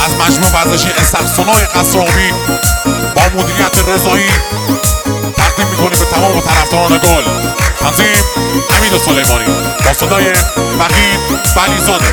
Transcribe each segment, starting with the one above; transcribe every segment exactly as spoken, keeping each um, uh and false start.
از مجموع ورزشی استخسانای قصابی با مدیریت رضایی تقدیم میکنیم به تمام طرفداران گل. تنظیم امید سلیمانی با صدای وحید بلیزاده.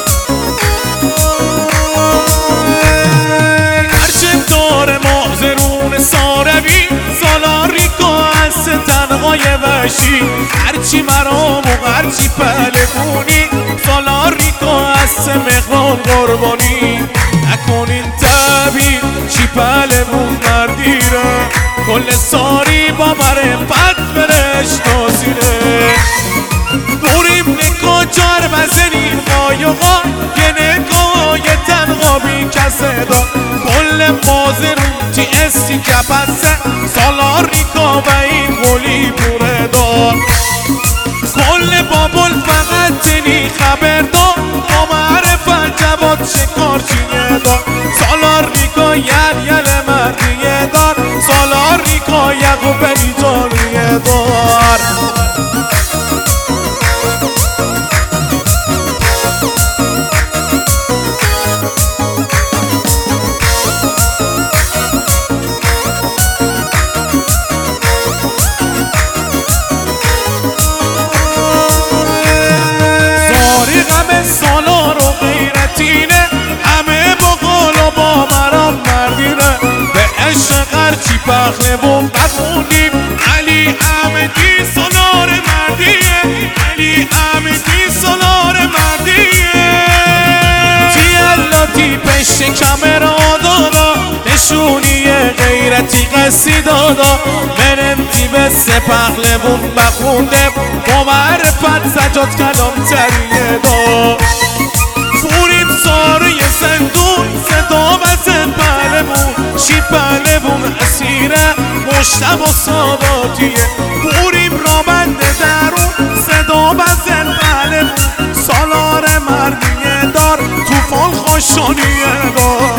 هرچه دار مازرون ساروی سالاری که از تنهای وحشی هرچی مرام و هرچی پهلوونی سالاری که از مهران قربانی نکنین تبی چی پهلوون مردی را کل ساری با مرفت برش تازیره دوریم نکا چار مزنی قایقا یه نگاه یه تنها بی کسه دا کل مازرون تی استی کپسه سالاری که و این گلی پوره دا کل بابل فقط تنی خبر دا با معرفت جواد شکار چینه دا سالاری که یل یل مردیه دار سالاری که یقو بنی جانیه دار سالار و غیرتینه همه با قول و با مرام مردینه به عشق هرچی پخلوون بخونیم علی احمدی سالار مردیه علی احمدی سالار مردیه تیالاتی پشت کمرا دادا نشونی غیرتی قصی دادا منمتی به سه پخلوون بخونده با معرفت سجاد کلام تریه دا پوریم ساره زندون صدا وزن پهلوون شی پهلوون اسیره مشتب و ساداتیه پوریم رامند درون صدا وزن پهلوون سالار مردیه دار توفان خوشانیه دار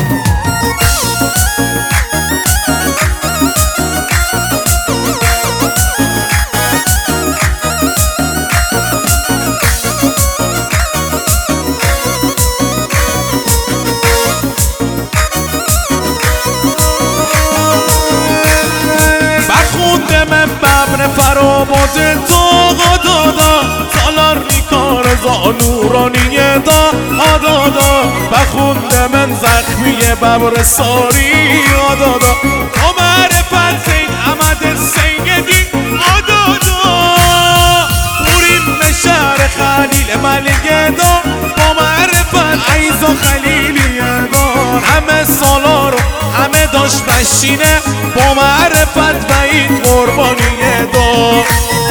من ببر فراموده تا دادا سالار نیکار زانورانیه دا آدادا بخونده من زخمی ببر ساری آدادا با معرفت زین احمد سیدی آدادا پوریم به شهر خلیل ملیه دا با معرفت عیز و خلیلیه دا همه سالارو همه داشت بشینه با معرفت و این قربانیه دا